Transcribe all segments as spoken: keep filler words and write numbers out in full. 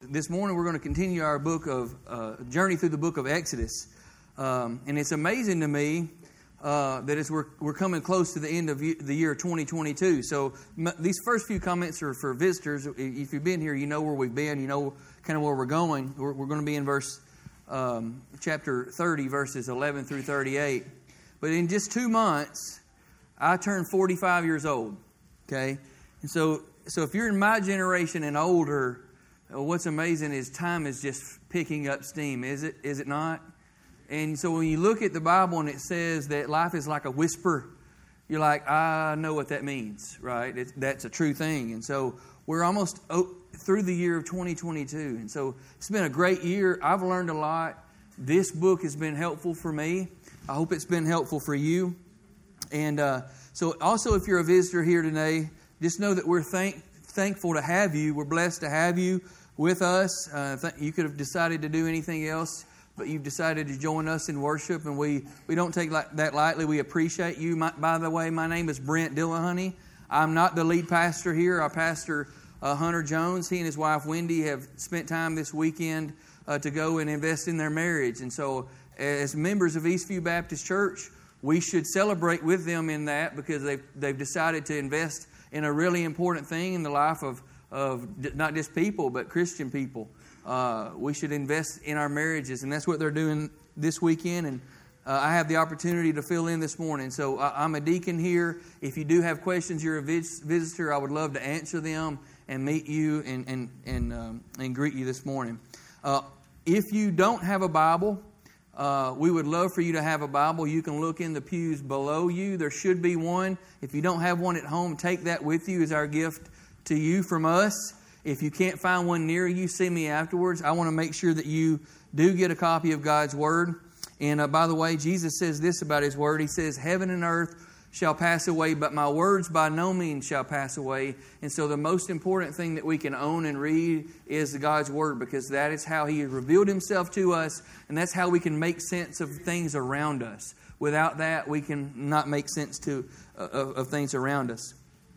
this morning we're going to continue our book of uh, journey through the book of Exodus, um, and it's amazing to me uh, that as we're we're coming close to the end of the year twenty twenty-two. So m- these first few comments are for visitors. If you've been here, you know where we've been. You know kind of where we're going. We're, we're going to be in verse um, chapter thirty, verses eleven through thirty-eight. But in just two months, I turned forty-five years old. Okay, and so so if you're in my generation and older, what's amazing is time is just picking up steam. Is it? Is it not? And so when you look at the Bible and it says that life is like a whisper, you're like, I know what that means, right? It's, that's a true thing. And so we're almost through the year of twenty twenty-two. And so it's been a great year. I've learned a lot. This book has been helpful for me. I hope it's been helpful for you. And uh, so also if you're a visitor here today, just know that we're thank, thankful to have you. We're blessed to have you with us. Uh, th- you could have decided to do anything else, but you've decided to join us in worship, and we, we don't take li- that lightly. We appreciate you. My, by the way, my name is Brent Dillahunty. I'm not the lead pastor here. Our pastor, uh, Hunter Jones, he and his wife, Wendy, have spent time this weekend uh, to go and invest in their marriage. And so as members of Eastview Baptist Church, we should celebrate with them in that because they've, they've decided to invest in a really important thing in the life of, of not just people, but Christian people. Uh, we should invest in our marriages, and that's what they're doing this weekend. And uh, I have the opportunity to fill in this morning. So I, I'm a deacon here. If you do have questions, you're a vis- visitor, I would love to answer them and meet you and and and, um, and greet you this morning. Uh, if you don't have a Bible, uh, we would love for you to have a Bible. You can look in the pews below you. There should be one. If you don't have one at home, take that with you as our gift to you from us. If you can't find one near you, see me afterwards. I want to make sure that you do get a copy of God's Word. And uh, by the way, Jesus says this about His Word. He says, heaven and earth shall pass away, but my words by no means shall pass away. And so the most important thing that we can own and read is God's Word, because that is how He has revealed Himself to us, and that's how we can make sense of things around us. Without that, we can not make sense to uh, of, of things around us.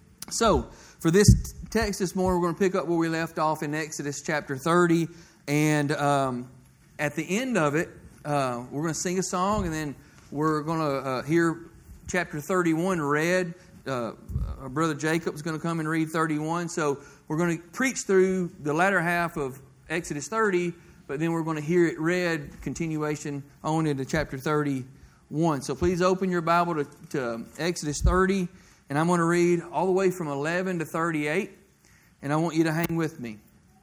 So, for this text this morning, we're going to pick up where we left off in Exodus chapter thirty. And um, at the end of it, uh, we're going to sing a song, and then we're going to uh, hear chapter thirty-one read. Uh, our brother Jacob's going to come and read thirty-one. So we're going to preach through the latter half of Exodus thirty, but then we're going to hear it read, continuation on into chapter thirty-one. So please open your Bible to, to Exodus thirty. And I'm going to read all the way from eleven to thirty-eight. And I want you to hang with me.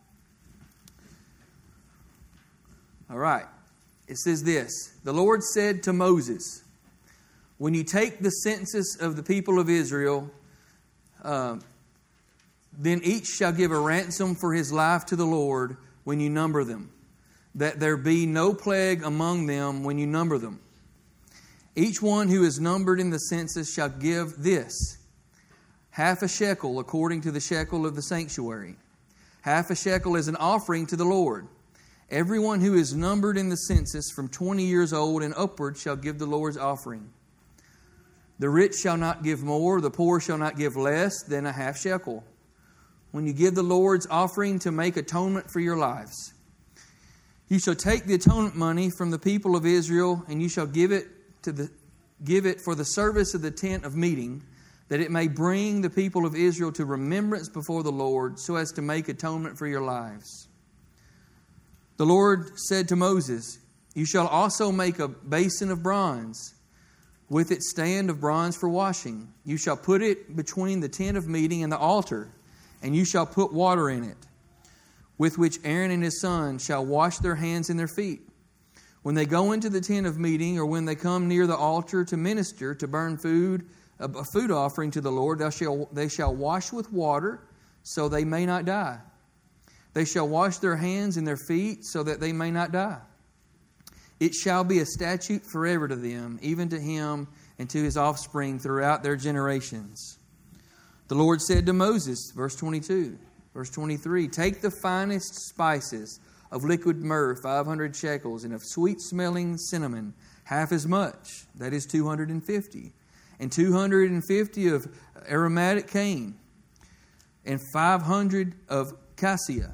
All right. It says this. The Lord said to Moses, when you take the census of the people of Israel, uh, then each shall give a ransom for his life to the Lord when you number them, that there be no plague among them when you number them. Each one who is numbered in the census shall give this, half a shekel according to the shekel of the sanctuary. Half a shekel is an offering to the Lord. Everyone who is numbered in the census from twenty years old and upward shall give the Lord's offering. The rich shall not give more, the poor shall not give less than a half shekel, when you give the Lord's offering to make atonement for your lives. You shall take the atonement money from the people of Israel, and you shall give it to the give it for the service of the tent of meeting, that it may bring the people of Israel to remembrance before the Lord, so as to make atonement for your lives. The Lord said to Moses, you shall also make a basin of bronze, with its stand of bronze for washing. You shall put it between the tent of meeting and the altar, and you shall put water in it, with which Aaron and his sons shall wash their hands and their feet. When they go into the tent of meeting, or when they come near the altar to minister, to burn food, a food offering to the Lord, they shall, they shall wash with water, so they may not die. They shall wash their hands and their feet, so that they may not die. It shall be a statute forever to them, even to him and to his offspring throughout their generations. The Lord said to Moses, verse twenty-two, verse twenty-three, take the finest spices of liquid myrrh, five hundred shekels, and of sweet-smelling cinnamon, half as much, that is two hundred fifty, and two hundred fifty of aromatic cane, and five hundred of cassia,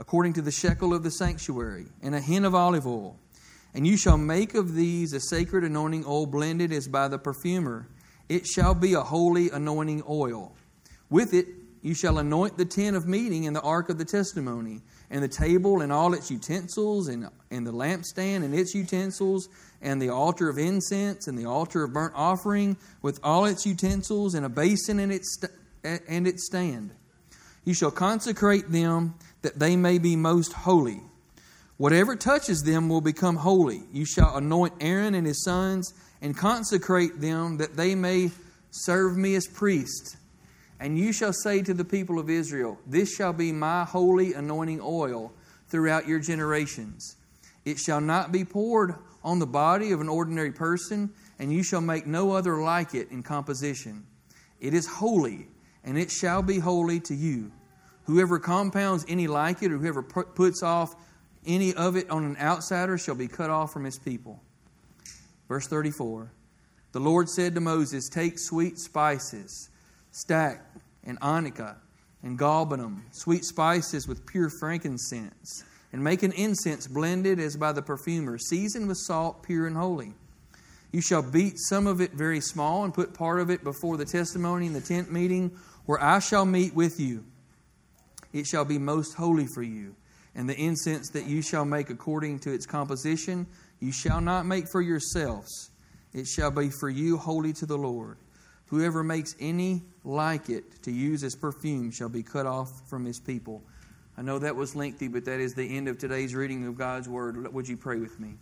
according to the shekel of the sanctuary, and a hin of olive oil. And you shall make of these a sacred anointing oil blended as by the perfumer. It shall be a holy anointing oil. With it you shall anoint the tent of meeting and the ark of the testimony, and the table and all its utensils, and, and the lampstand and its utensils, and the altar of incense, and the altar of burnt offering, with all its utensils, and a basin and its, st- and its stand. You shall consecrate them that they may be most holy. Whatever touches them will become holy. You shall anoint Aaron and his sons, and consecrate them that they may serve me as priests. And you shall say to the people of Israel, this shall be my holy anointing oil throughout your generations. It shall not be poured on the body of an ordinary person, and you shall make no other like it in composition. It is holy, and it shall be holy to you. Whoever compounds any like it, or whoever puts off any of it on an outsider, shall be cut off from his people. Verse thirty-four. The Lord said to Moses, take sweet spices, stacks, and onycha, and galbanum, sweet spices with pure frankincense, and make an incense blended as by the perfumer, seasoned with salt, pure and holy. You shall beat some of it very small, and put part of it before the testimony in the tent meeting, where I shall meet with you. It shall be most holy for you. And the incense that you shall make according to its composition, you shall not make for yourselves. It shall be for you holy to the Lord. Whoever makes any like it to use as perfume shall be cut off from his people. I know that was lengthy, but that is the end of today's reading of God's Word. Would you pray with me?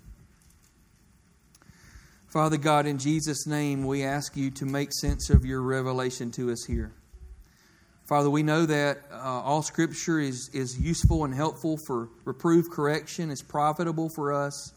Father God, in Jesus' name, we ask you to make sense of your revelation to us here. Father, we know that uh, all Scripture is, is useful and helpful for reproof, correction. It's profitable for us.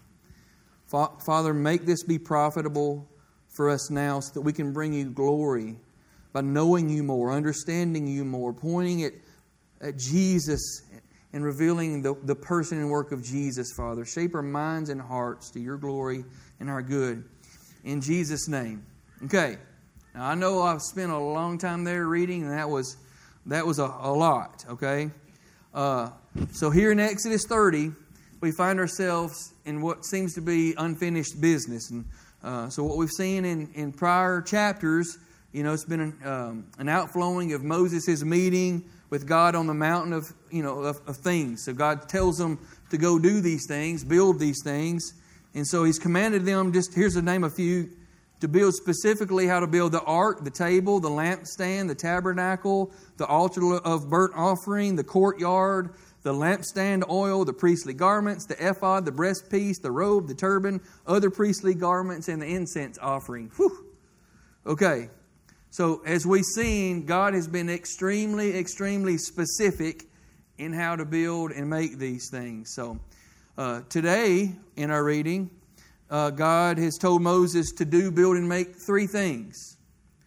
Fa- Father, make this be profitable for us now so that we can bring you glory by knowing you more, understanding you more, pointing at, at Jesus and revealing the, the person and work of Jesus, Father. Shape our minds and hearts to your glory and our good. In Jesus' name. Okay. Now, I know I've spent a long time there reading, and that was that was a, a lot, okay? Uh, so here in Exodus thirty, we find ourselves in what seems to be unfinished business. And uh, so what we've seen in, in prior chapters, you know, it's been an, um, an outflowing of Moses' meeting with God on the mountain of, you know, of, of things. So God tells them to go do these things, build these things. And so He's commanded them, just here's to name a few, to build specifically how to build the ark, the table, the lampstand, the tabernacle, the altar of burnt offering, the courtyard, the lampstand oil, the priestly garments, the ephod, the breastpiece, the robe, the turban, other priestly garments, and the incense offering. Whew. Okay, so as we've seen, God has been extremely, extremely specific in how to build and make these things. So uh, today in our reading, Uh, God has told Moses to do, build, and make three things.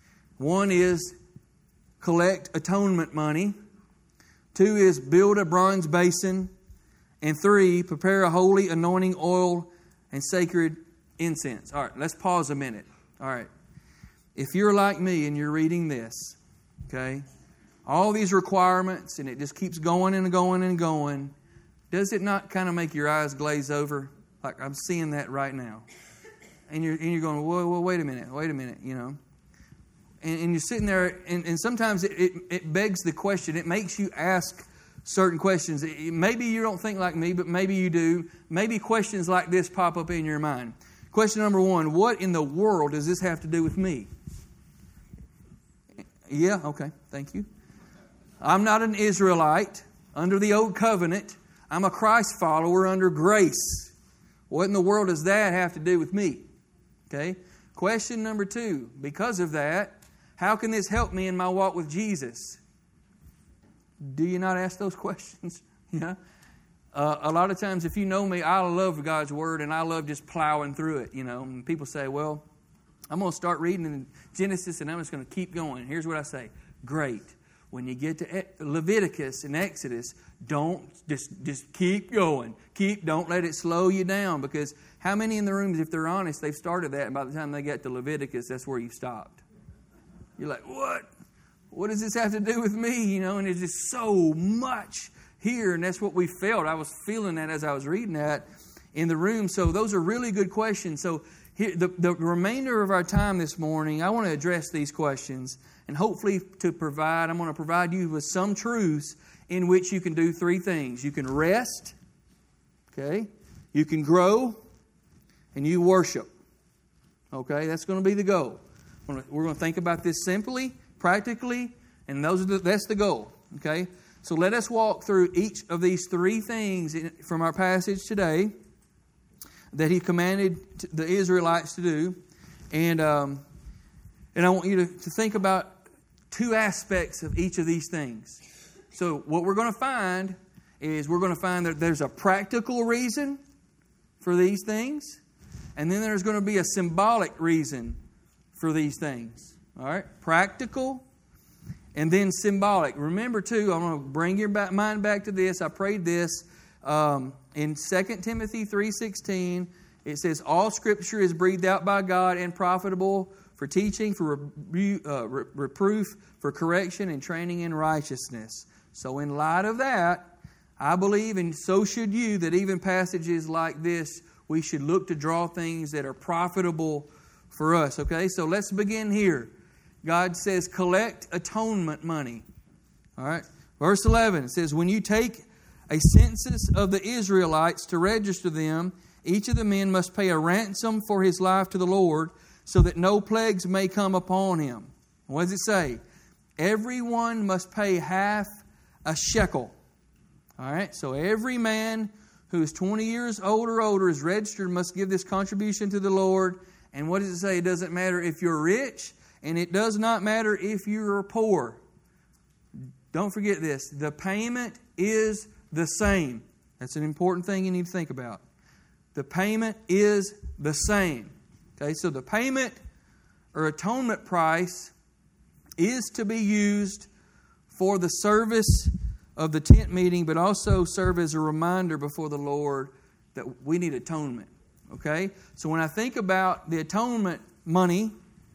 One is collect atonement money. Two is build a bronze basin. And three, prepare a holy anointing oil and sacred incense. All right, let's pause a minute. All right. If you're like me and you're reading this, okay, all these requirements, and it just keeps going and going and going, does it not kind of make your eyes glaze over? Like, I'm seeing that right now. And you're and you're going, whoa, whoa, wait a minute, wait a minute, you know. And, and you're sitting there, and, and sometimes it, it, it begs the question. It makes you ask certain questions. It, maybe you don't think like me, but maybe you do. Maybe questions like this pop up in your mind. Question number one, what in the world does this have to do with me? Yeah, okay, thank you. I'm not an Israelite under the old covenant. I'm a Christ follower under grace. What in the world does that have to do with me? Okay. Question number two. Because of that, how can this help me in my walk with Jesus? Do you not ask those questions? Yeah. Uh, a lot of times, if you know me, I love God's Word and I love just plowing through it. You know, and people say, "Well, I'm going to start reading in Genesis and I'm just going to keep going." Here's what I say: great. When you get to Leviticus and Exodus, don't just just keep going. Keep don't let it slow you down, because how many in the rooms, if they're honest, they've started that, and by the time they get to Leviticus, that's where you've stopped. You're like, what? What does this have to do with me? You know, and there's just so much here, and that's what we felt. I was feeling that as I was reading that in the room. So those are really good questions. So here, the, the remainder of our time this morning, I want to address these questions, and hopefully to provide, I'm going to provide you with some truths in which you can do three things. You can rest, okay? You can grow, and you worship. Okay, that's going to be the goal. We're going to think about this simply, practically, and those are the, that's the goal. Okay, so let us walk through each of these three things from our passage today that He commanded the Israelites to do, and um, and I want you to, to think about two aspects of each of these things. So what we're going to find is we're going to find that there's a practical reason for these things. And then there's going to be a symbolic reason for these things. All right? Practical and then symbolic. Remember, too, I'm going to bring your mind back to this. I prayed this um, in Second Timothy three sixteen. It says, all Scripture is breathed out by God and profitable for teaching, for rebu- uh, re- reproof, for correction, and training in righteousness. So in light of that, I believe, and so should you, that even passages like this, we should look to draw things that are profitable for us. Okay, so let's begin here. God says, collect atonement money. All right, verse eleven, it says, when you take a census of the Israelites to register them, each of the men must pay a ransom for his life to the Lord, so that no plagues may come upon him. What does it say? Everyone must pay half a shekel. All right, so every man who is twenty years old or older is registered must give this contribution to the Lord. And what does it say? It doesn't matter if you're rich, and it does not matter if you're poor. Don't forget this. The payment is the same. That's an important thing you need to think about. The payment is the same. Okay, so the payment or atonement price is to be used for the service of the tent meeting, but also serve as a reminder before the Lord that we need atonement. Okay? So when I think about the atonement money,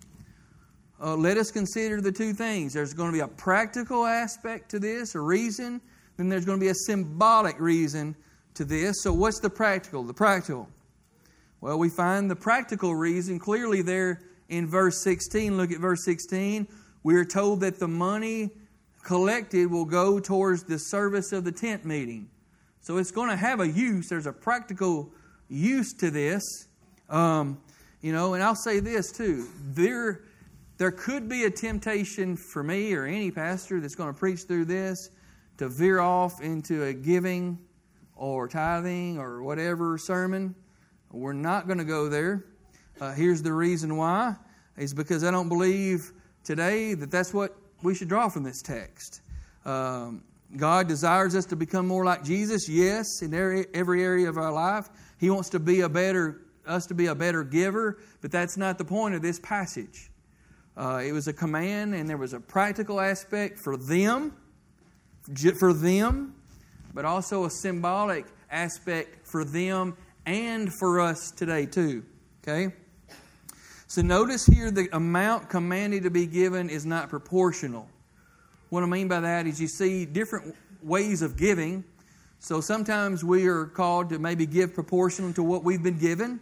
uh, let us consider the two things. There's going to be a practical aspect to this, a reason. Then there's going to be a symbolic reason to this. So what's the practical? The practical. Well, we find the practical reason clearly there in verse sixteen. Look at verse sixteen. We are told that the money collected will go towards the service of the tent meeting. So it's going to have a use. There's a practical use to this. Um, you know, and I'll say this too. There, there could be a temptation for me or any pastor that's going to preach through this to veer off into a giving or tithing or whatever sermon. We're not going to go there. Uh, here's the reason why. Is because I don't believe today that that's what we should draw from this text. Um, God desires us to become more like Jesus, yes, in every, every area of our life. He wants to be a better, us to be a better giver, but that's not the point of this passage. Uh, it was a command, and there was a practical aspect for them, for them, but also a symbolic aspect for them and for us today too. Okay? So notice here the amount commanded to be given is not proportional. What I mean by that is you see different ways of giving. So sometimes we are called to maybe give proportional to what we've been given.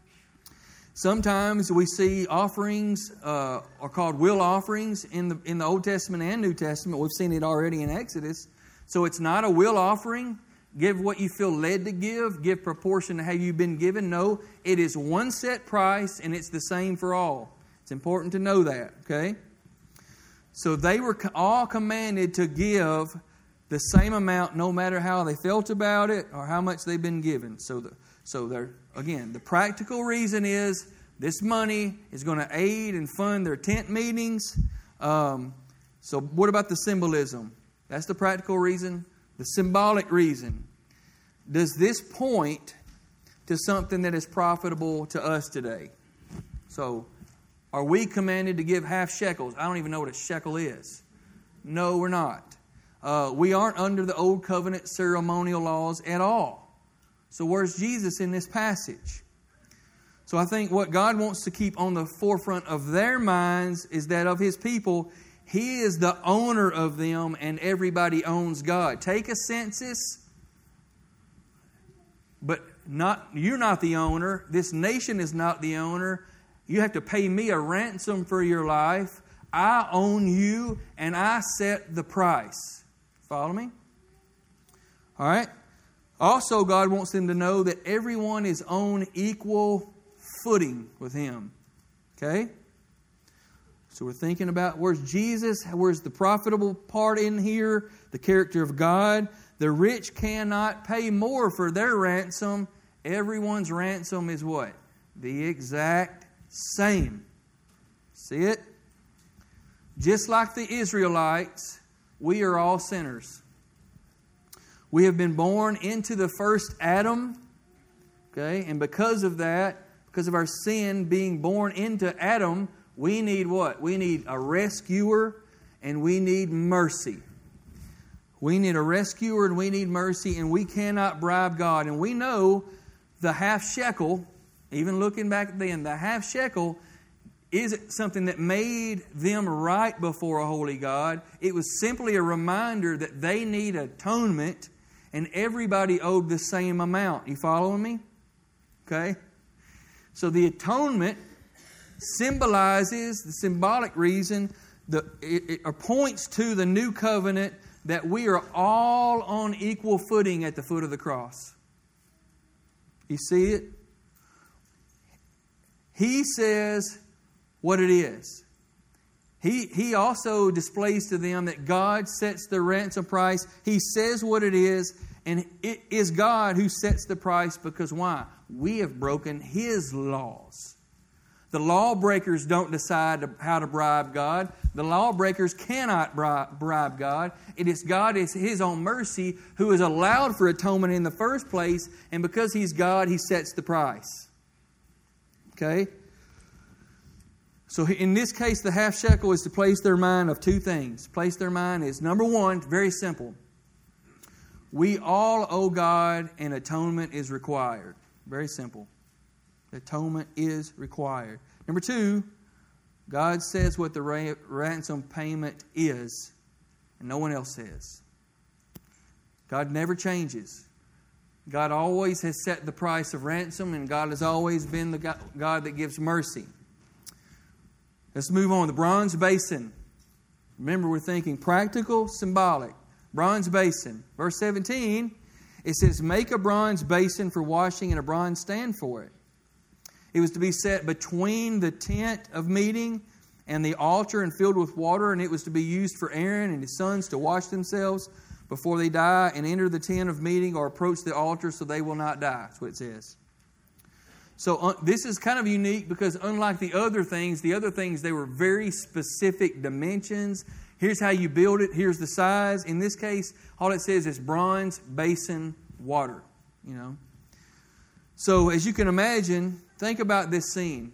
Sometimes we see offerings uh, are called will offerings in the in the Old Testament and New Testament. We've seen it already in Exodus. So it's not a will offering. Give what you feel led to give. Give proportion to how you've been given. No, it is one set price, and it's the same for all. It's important to know that, okay? So they were all commanded to give the same amount no matter how they felt about it or how much they've been given. So, the, so they're, again, the practical reason is this money is going to aid and fund their tent meetings. Um, so what about the symbolism? That's the practical reason. The symbolic reason. Does this point to something that is profitable to us today? So, are we commanded to give half shekels? I don't even know what a shekel is. No, we're not. Uh, we aren't under the old covenant ceremonial laws at all. So where's Jesus in this passage? So I think what God wants to keep on the forefront of their minds is that of His people, He is the owner of them, and everybody owns God. Take a census, but not you're not the owner. This nation is not the owner. You have to pay me a ransom for your life. I own you, and I set the price. Follow me? All right? Also, God wants them to know that everyone is on equal footing with Him. Okay? So we're thinking about where's Jesus, where's the profitable part in here, the character of God. The rich cannot pay more for their ransom. Everyone's ransom is what? The exact same. See it? Just like the Israelites, we are all sinners. We have been born into the first Adam. Okay? And because of that, because of our sin being born into Adam, we need what? We need a rescuer and we need mercy. We need a rescuer and we need mercy, and we cannot bribe God. And we know the half shekel, even looking back then, the half shekel is something that made them right before a holy God. It was simply a reminder that they need atonement, and everybody owed the same amount. You following me? Okay? So the atonement symbolizes, the symbolic reason, the, it, it points to the new covenant that we are all on equal footing at the foot of the cross. You see it? He says what it is. He, he also displays to them that God sets the ransom price. He says what it is, and it is God who sets the price because why? We have broken His laws. The lawbreakers don't decide how to bribe God. The lawbreakers cannot bribe God. It is God, it's His own mercy, who has allowed for atonement in the first place. And because He's God, He sets the price. Okay? So in this case, the half shekel is to place their mind of two things. Place their mind is, number one, very simple. We all owe God, and atonement is required. Very simple. Atonement is required. Number two, God says what the ra- ransom payment is, and no one else says. God never changes. God always has set the price of ransom, and God has always been the God that gives mercy. Let's move on. The bronze basin. Remember, we're thinking practical, symbolic. Bronze basin. Verse seventeen, it says, make a bronze basin for washing and a bronze stand for it. It was to be set between the tent of meeting and the altar and filled with water, and it was to be used for Aaron and his sons to wash themselves before they die and enter the tent of meeting or approach the altar so they will not die. That's what it says. So uh, this is kind of unique because unlike the other things, the other things, they were very specific dimensions. Here's how you build it. Here's the size. In this case, all it says is bronze basin water. You know. So as you can imagine, think about this scene.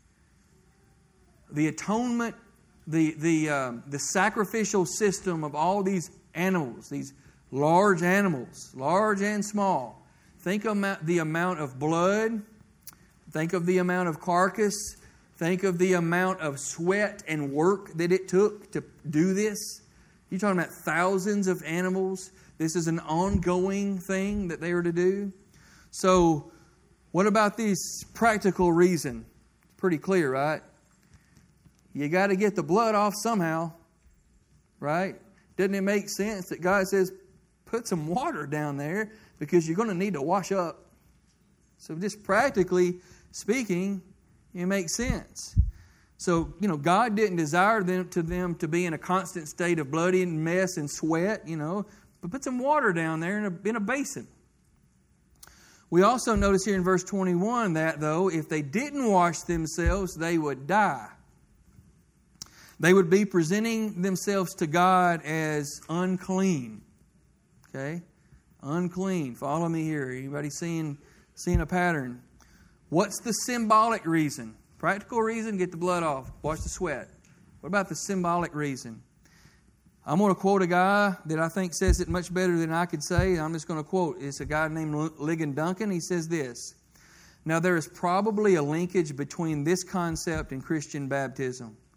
The atonement, the the um, the sacrificial system of all these animals, these large animals, large and small. Think of the amount of blood. Think of the amount of carcass. Think of the amount of sweat and work that it took to do this. You're talking about thousands of animals. This is an ongoing thing that they were to do. So, what about this practical reason? It's pretty clear, right? You got to get the blood off somehow, right? Doesn't it make sense that God says, put some water down there because you're going to need to wash up? So just practically speaking, it makes sense. So, you know, God didn't desire them to them to be in a constant state of bloody and mess and sweat, you know, but put some water down there in a, in a basin. We also notice here in verse twenty-one that, though, if they didn't wash themselves, they would die. They would be presenting themselves to God as unclean. Okay? Unclean. Follow me here. Anybody seeing, seeing a pattern? What's the symbolic reason? Practical reason, get the blood off. Wash the sweat. What about the symbolic reason? I'm going to quote a guy that I think says it much better than I could say. I'm just going to quote. It's a guy named Ligon Duncan. He says this. Now, there is probably a linkage between this concept and Christian baptism.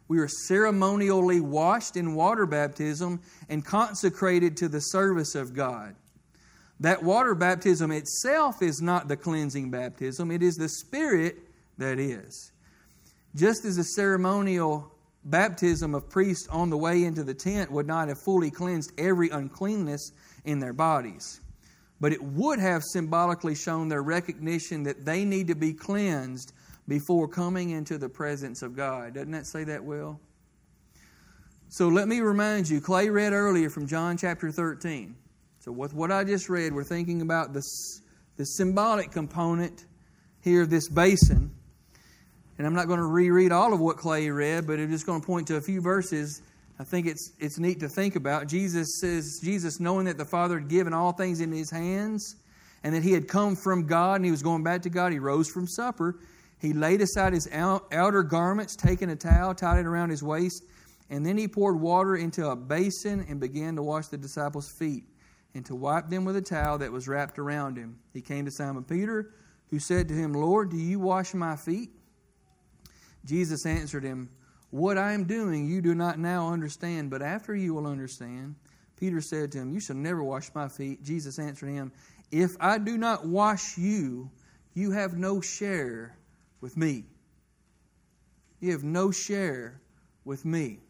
We are ceremonially washed in water baptism and consecrated to the service of God. That water baptism itself is not the cleansing baptism. It is the Spirit that is. Just as the ceremonial baptism of priests on the way into the tent would not have fully cleansed every uncleanness in their bodies, but it would have symbolically shown their recognition that they need to be cleansed before coming into the presence of God. Doesn't that say that well? So let me remind you, Clay read earlier from John chapter thirteen. So with what I just read, we're thinking about this, the symbolic component here of this basin. And I'm not going to reread all of what Clay read, but I'm just going to point to a few verses. I think it's it's neat to think about. Jesus says, Jesus, knowing that the Father had given all things in His hands, and that He had come from God, and He was going back to God, He rose from supper. He laid aside His outer garments, taking a towel, tied it around His waist, and then He poured water into a basin and began to wash the disciples' feet and to wipe them with a towel that was wrapped around Him. He came to Simon Peter, who said to Him, Lord, do you wash my feet? Jesus answered him, what I am doing you do not now understand, but after you will understand. Peter said to him, you shall never wash my feet. Jesus answered him, if I do not wash you, you have no share with me. You have no share with me.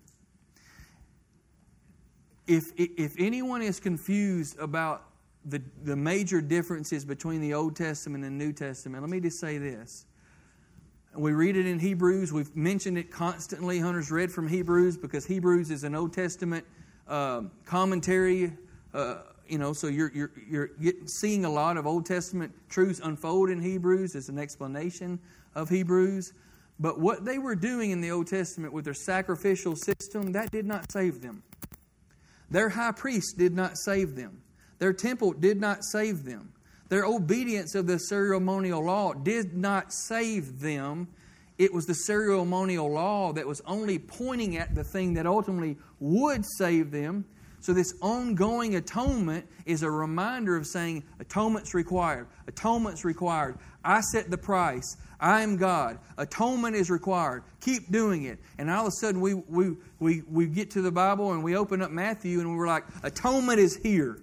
If, if anyone is confused about the, the major differences between the Old Testament and the New Testament, let me just say this. We read it in Hebrews. We've mentioned it constantly. Hunter's read from Hebrews because Hebrews is an Old Testament uh, commentary. Uh, you know, so you're you're you're getting, seeing a lot of Old Testament truths unfold in Hebrews as an explanation of Hebrews. But what they were doing in the Old Testament with their sacrificial system, that did not save them. Their high priest did not save them. Their temple did not save them. Their obedience of the ceremonial law did not save them. It was the ceremonial law that was only pointing at the thing that ultimately would save them. So this ongoing atonement is a reminder of saying atonement's required. Atonement's required. I set the price. I am God. Atonement is required. Keep doing it. And all of a sudden we we we, we get to the Bible and we open up Matthew and we're like, atonement is here.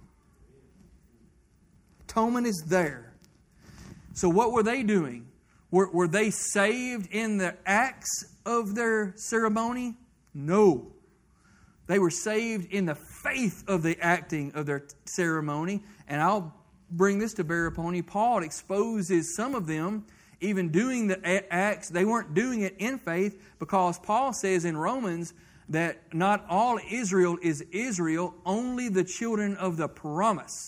Atonement is there. So what were they doing? Were, were they saved in the acts of their ceremony? No. They were saved in the faith of the acting of their ceremony. And I'll bring this to bear upon you. Paul exposes some of them even doing the acts. They weren't doing it in faith because Paul says in Romans that not all Israel is Israel, only the children of the promise.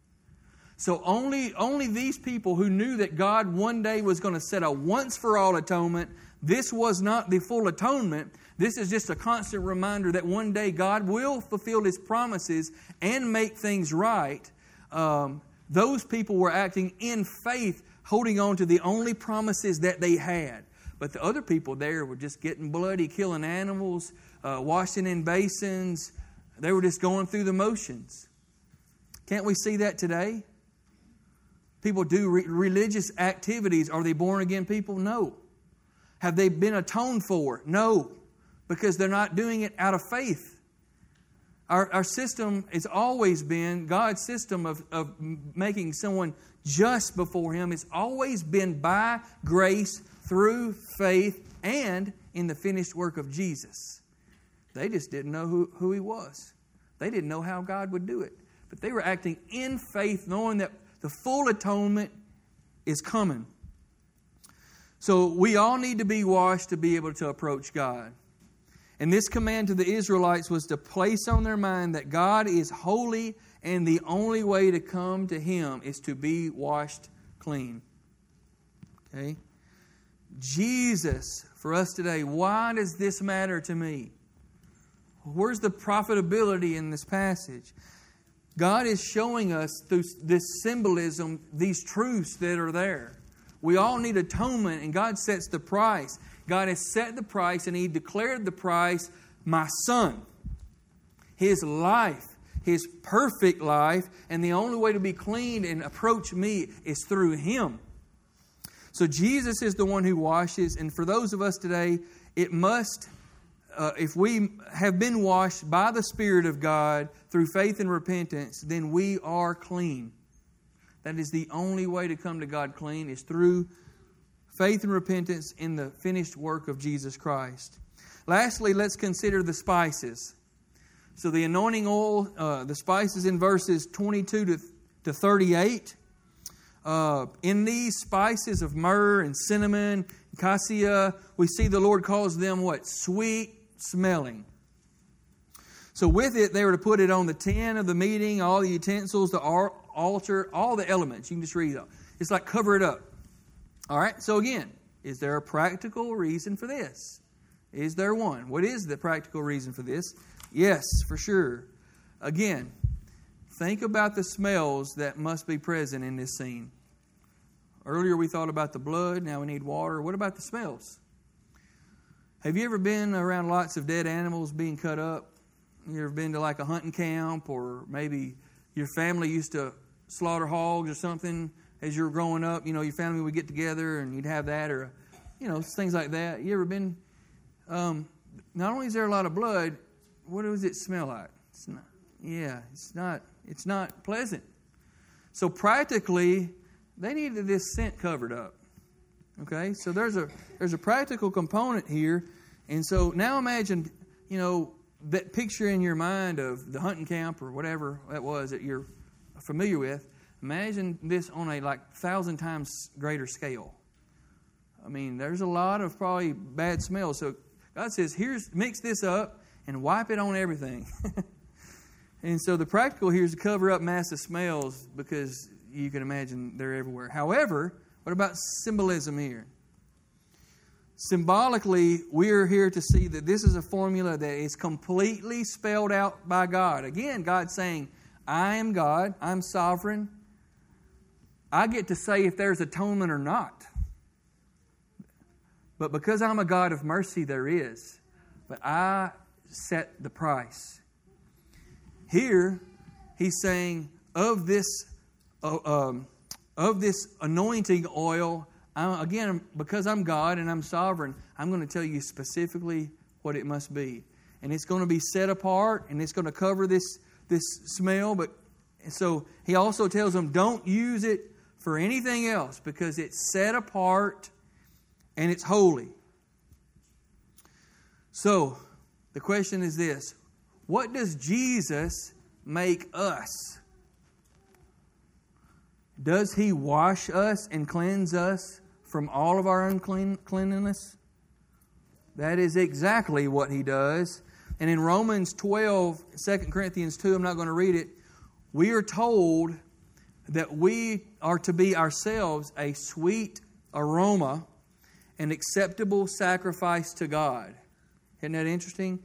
So only, only these people who knew that God one day was going to set a once-for-all atonement. This was not the full atonement. This is just a constant reminder that one day God will fulfill His promises and make things right. Um, those people were acting in faith, holding on to the only promises that they had. But the other people there were just getting bloody, killing animals, uh, washing in basins. They were just going through the motions. Can't we see that today? People do re- religious activities. Are they born again people? No. Have they been atoned for? No. Because they're not doing it out of faith. Our, our system has always been, God's system of, of making someone just before Him, it's always been by grace, through faith, and in the finished work of Jesus. They just didn't know who, who He was. They didn't know how God would do it. But they were acting in faith, knowing that the full atonement is coming. So we all need to be washed to be able to approach God. And this command to the Israelites was to place on their mind that God is holy and the only way to come to Him is to be washed clean. Okay? Jesus, for us today, why does this matter to me? Where's the profitability in this passage? God is showing us through this symbolism, these truths that are there. We all need atonement, and God sets the price. God has set the price, and He declared the price, my Son. His life, His perfect life, and the only way to be cleaned and approach me is through Him. So Jesus is the one who washes, and for those of us today, it must uh, if we have been washed by the Spirit of God through faith and repentance, then we are clean. That is the only way to come to God clean, is through faith and repentance in the finished work of Jesus Christ. Lastly, let's consider the spices. So the anointing oil, uh, the spices in verses twenty-two to thirty-eight. Uh, in these spices of myrrh and cinnamon, cassia, we see the Lord calls them what? Sweet smelling. So with it, they were to put it on the tent of the meeting, all the utensils, the altar, all the elements. You can just read it. It's like cover it up. All right. So again, is there a practical reason for this? Is there one? What is the practical reason for this? Yes, for sure. Again, think about the smells that must be present in this scene. Earlier we thought about the blood. Now we need water. What about the smells? Have you ever been around lots of dead animals being cut up? You ever been to like a hunting camp, or maybe your family used to slaughter hogs or something as you were growing up? You know, your family would get together and you'd have that, or, you know, things like that. You ever been, um, not only is there a lot of blood, what does it smell like? It's not, yeah, it's not, it's not pleasant. So practically, they needed this scent covered up. Okay, so there's a there's a practical component here, and so now imagine, you know, that picture in your mind of the hunting camp or whatever that was that you're familiar with. Imagine this on a like thousand times greater scale. I mean, there's a lot of probably bad smells. So God says, "Here's mix this up and wipe it on everything." And so the practical here is to cover up massive smells, because you can imagine they're everywhere. However, what about symbolism here? Symbolically, we're here to see that this is a formula that is completely spelled out by God. Again, God's saying, I am God, I'm sovereign. I get to say if there's atonement or not. But because I'm a God of mercy, there is. But I set the price. Here, He's saying, of this uh, um, of this anointing oil, I, again, because I'm God and I'm sovereign, I'm going to tell you specifically what it must be. And it's going to be set apart, and it's going to cover this, this smell. But so He also tells them, don't use it for anything else, because it's set apart and it's holy. So the question is this: what does Jesus make us? Does He wash us and cleanse us from all of our uncleanness? That is exactly what He does. And in Romans twelve, Second Corinthians two, I'm not going to read it, we are told that we are to be ourselves a sweet aroma, an acceptable sacrifice to God. Isn't that interesting?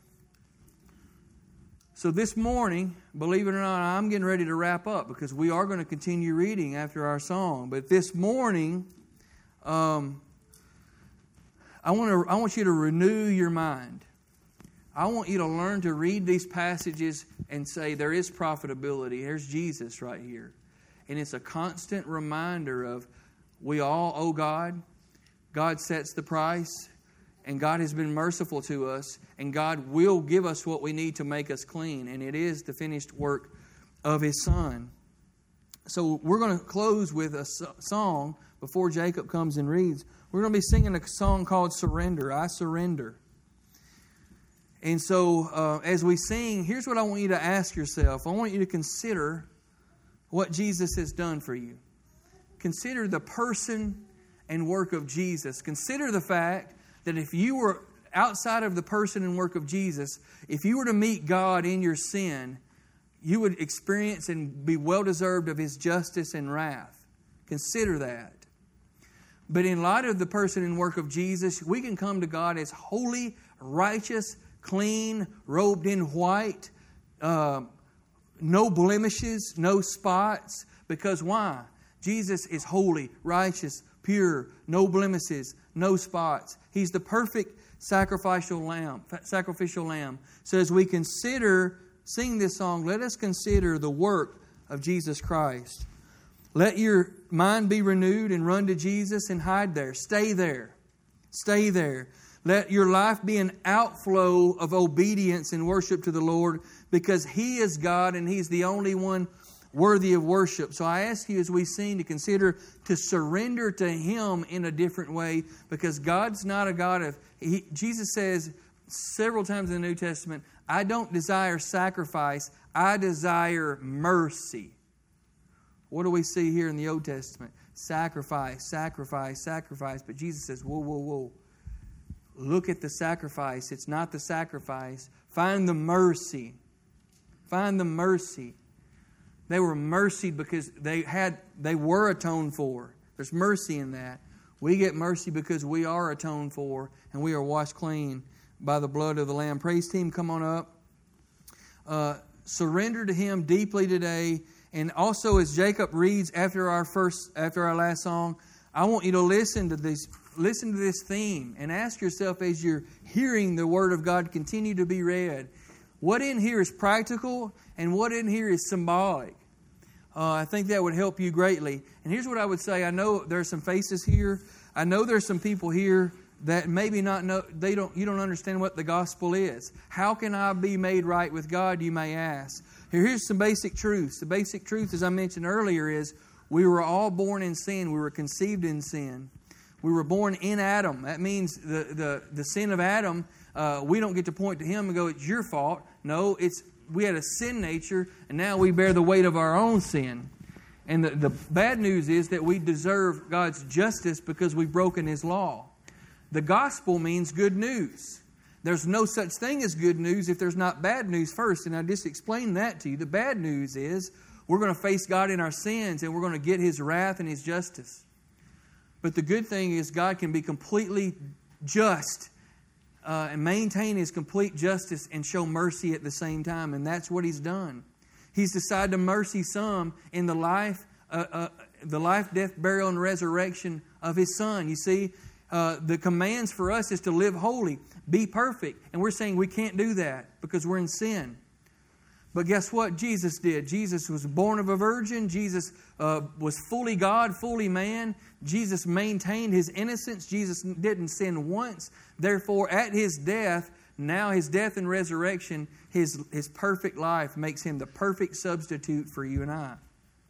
So this morning, believe it or not, I'm getting ready to wrap up, because we are going to continue reading after our song. But this morning, um, I want to I want you to renew your mind. I want you to learn to read these passages and say, there is profitability. There's Jesus right here. And it's a constant reminder of, we all owe God. God sets the price. And God has been merciful to us, and God will give us what we need to make us clean. And it is the finished work of His Son. So we're going to close with a song before Jacob comes and reads. We're going to be singing a song called Surrender. I Surrender. And so uh, as we sing, here's what I want you to ask yourself. I want you to consider what Jesus has done for you. Consider the person and work of Jesus. Consider the fact that if you were outside of the person and work of Jesus, if you were to meet God in your sin, you would experience and be well-deserved of His justice and wrath. Consider that. But in light of the person and work of Jesus, we can come to God as holy, righteous, clean, robed in white, uh, no blemishes, no spots. Because why? Jesus is holy, righteous, pure, no blemishes, no spots. He's the perfect sacrificial lamb, sacrificial lamb. So as we consider, sing this song, let us consider the work of Jesus Christ. Let your mind be renewed and run to Jesus and hide there. Stay there. Stay there. Let your life be an outflow of obedience and worship to the Lord, because He is God and He's the only one worthy of worship. So I ask you as we sing to consider to surrender to Him in a different way, because God's not a God of... He, Jesus says several times in the New Testament, I don't desire sacrifice, I desire mercy. What do we see here in the Old Testament? Sacrifice, sacrifice, sacrifice. But Jesus says, whoa, whoa, whoa. Look at the sacrifice. It's not the sacrifice. Find the mercy. Find the mercy. They were mercied because they had they were atoned for. There's mercy in that. We get mercy because we are atoned for and we are washed clean by the blood of the Lamb. Praise team, come on up. Uh, surrender to Him deeply today. And also, as Jacob reads after our first, after our last song, I want you to listen to this, listen to this theme, and ask yourself as you're hearing the Word of God continue to be read, what in here is practical and what in here is symbolic. Uh, I think that would help you greatly. And here's what I would say: I know there are some faces here. I know there's some people here that maybe not know. They don't. You don't understand what the gospel is. How can I be made right with God? You may ask. Here, here's some basic truths. The basic truth, as I mentioned earlier, is we were all born in sin. We were conceived in sin. We were born in Adam. That means the the, the sin of Adam. Uh, we don't get to point to him and go, "It's your fault." No, it's we had a sin nature, and now we bear the weight of our own sin. And the, the bad news is that we deserve God's justice because we've broken His law. The gospel means good news. There's no such thing as good news if there's not bad news first. And I just explained that to you. The bad news is we're going to face God in our sins and we're going to get His wrath and His justice. But the good thing is God can be completely just uh, and maintain His complete justice and show mercy at the same time. And that's what He's done. He's decided to mercy some in the life, uh, uh, the life, death, burial, and resurrection of His Son. You see, uh, the commands for us is to live holy, be perfect. And we're saying we can't do that because we're in sin. But guess what Jesus did? Jesus was born of a virgin. Jesus uh, was fully God, fully man. Jesus maintained His innocence. Jesus didn't sin once. Therefore, at His death, now His death and resurrection, His, His perfect life makes Him the perfect substitute for you and I.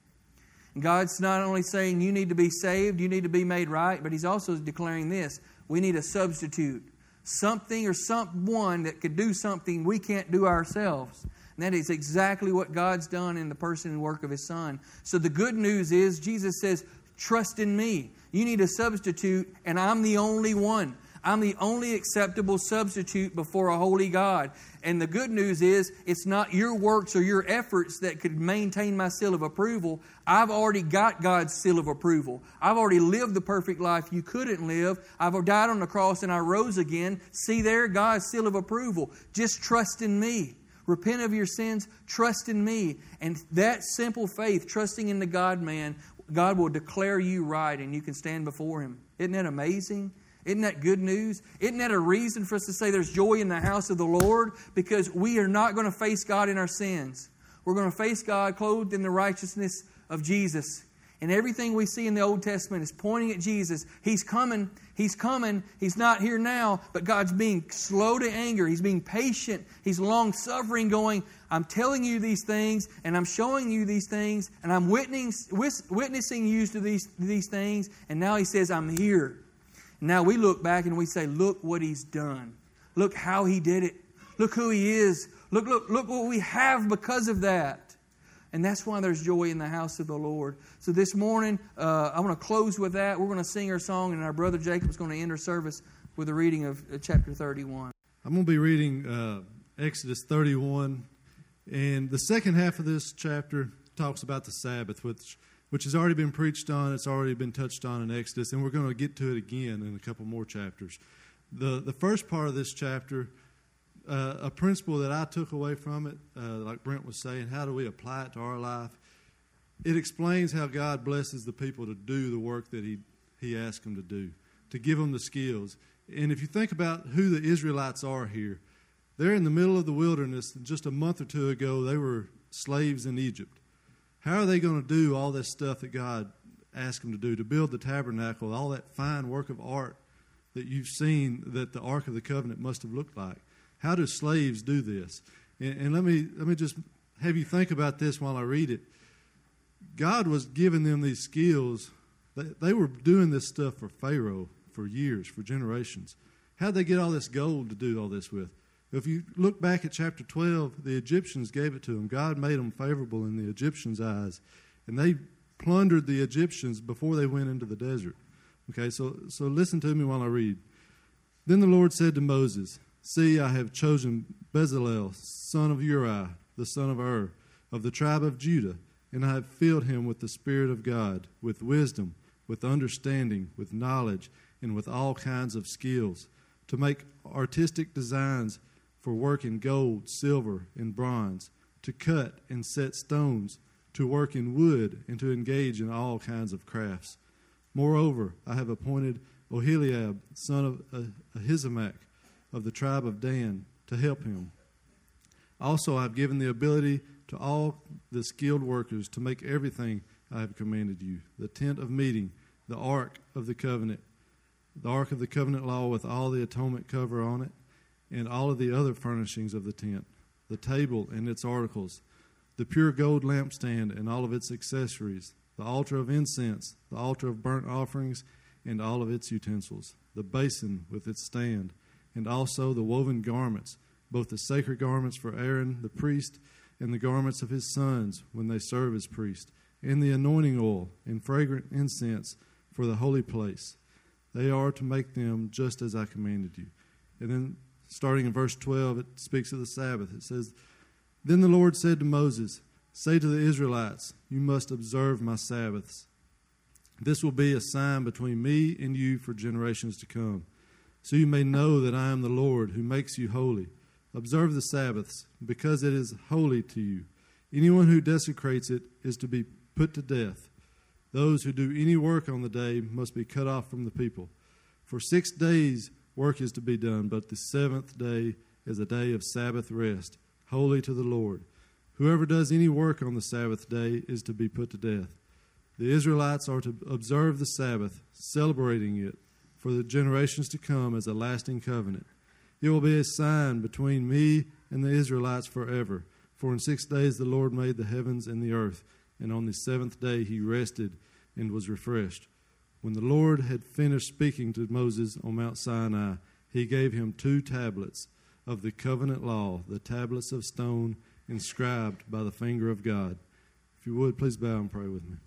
God's not only saying you need to be saved, you need to be made right, but He's also declaring this: we need a substitute. Something or someone that could do something we can't do ourselves. And that is exactly what God's done in the person and work of His Son. So the good news is Jesus says, trust in me. You need a substitute, and I'm the only one. I'm the only acceptable substitute before a holy God. And the good news is, it's not your works or your efforts that could maintain my seal of approval. I've already got God's seal of approval. I've already lived the perfect life you couldn't live. I've died on the cross and I rose again. See there, God's seal of approval. Just trust in me. Repent of your sins, trust in me. And that simple faith, trusting in the God-man, God will declare you right and you can stand before Him. Isn't that amazing? Isn't that good news? Isn't that a reason for us to say there's joy in the house of the Lord? Because we are not going to face God in our sins. We're going to face God clothed in the righteousness of Jesus. And everything we see in the Old Testament is pointing at Jesus. He's coming. He's coming. He's not here now, but God's being slow to anger. He's being patient. He's long-suffering, going, I'm telling you these things, and I'm showing you these things, and I'm witnessing, witnessing you to these, these things, and now He says, I'm here. Now we look back and we say, look what He's done. Look how He did it. Look who He is. Look, look, look what we have because of that. And that's why there's joy in the house of the Lord. So this morning, uh, I want to close with that. We're going to sing our song, and our brother Jacob is going to end our service with a reading of uh, chapter thirty-one. I'm going to be reading uh, Exodus thirty-one. And the second half of this chapter talks about the Sabbath, which which has already been preached on. It's already been touched on in Exodus, and we're going to get to it again in a couple more chapters. The the first part of this chapter, uh, a principle that I took away from it, uh, like Brent was saying, how do we apply it to our life? It explains how God blesses the people to do the work that He He asked them to do, to give them the skills. And if you think about who the Israelites are here, they're in the middle of the wilderness. Just a month or two ago, they were slaves in Egypt. How are they going to do all this stuff that God asked them to do, to build the tabernacle, all that fine work of art that you've seen that the Ark of the Covenant must have looked like. How do slaves do this? And, and let me let me just have you think about this while I read it. God was giving them these skills. They, they were doing this stuff for Pharaoh for years, for generations. How'd they get all this gold to do all this with? If you look back at chapter twelve, the Egyptians gave it to them. God made them favorable in the Egyptians' eyes. And they plundered the Egyptians before they went into the desert. Okay, so, so listen to me while I read. Then the Lord said to Moses, "See, I have chosen Bezalel, son of Uri, the son of Ur, of the tribe of Judah, and I have filled him with the Spirit of God, with wisdom, with understanding, with knowledge, and with all kinds of skills, to make artistic designs for work in gold, silver, and bronze, to cut and set stones, to work in wood, and to engage in all kinds of crafts. Moreover, I have appointed Oholiab, son of Ahisamach, of the tribe of Dan, to help him. Also, I have given the ability to all the skilled workers to make everything I have commanded you: the tent of meeting, the ark of the covenant, the ark of the covenant law with all the atonement cover on it, and all of the other furnishings of the tent, the table and its articles, the pure gold lampstand and all of its accessories, the altar of incense, the altar of burnt offerings and all of its utensils, the basin with its stand, and also the woven garments, both the sacred garments for Aaron the priest and the garments of his sons when they serve as priests, and the anointing oil and fragrant incense for the holy place. They are to make them just as I commanded you." And then starting in verse twelve, it speaks of the Sabbath. It says, "Then the Lord said to Moses, say to the Israelites, you must observe my Sabbaths. This will be a sign between me and you for generations to come, so you may know that I am the Lord who makes you holy. Observe the Sabbaths, because it is holy to you. Anyone who desecrates it is to be put to death. Those who do any work on the day must be cut off from the people. For six days work is to be done, but the seventh day is a day of Sabbath rest, holy to the Lord. Whoever does any work on the Sabbath day is to be put to death. The Israelites are to observe the Sabbath, celebrating it for the generations to come as a lasting covenant. It will be a sign between me and the Israelites forever. For in six days the Lord made the heavens and the earth, and on the seventh day he rested and was refreshed. When the Lord had finished speaking to Moses on Mount Sinai, he gave him two tablets of the covenant law, the tablets of stone inscribed by the finger of God." If you would, please bow and pray with me.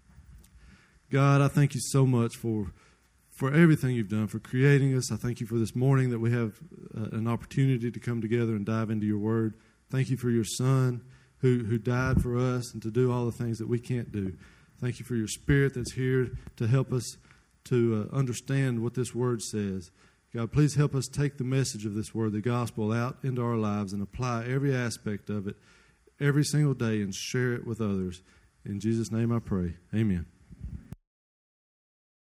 God, I thank you so much for for everything you've done, for creating us. I thank you for this morning that we have uh, an opportunity to come together and dive into your word. Thank you for your Son who, who died for us and to do all the things that we can't do. Thank you for your Spirit that's here to help us to uh, understand what this word says. God, please help us take the message of this word, the gospel, out into our lives and apply every aspect of it every single day and share it with others. In Jesus' name I pray. Amen.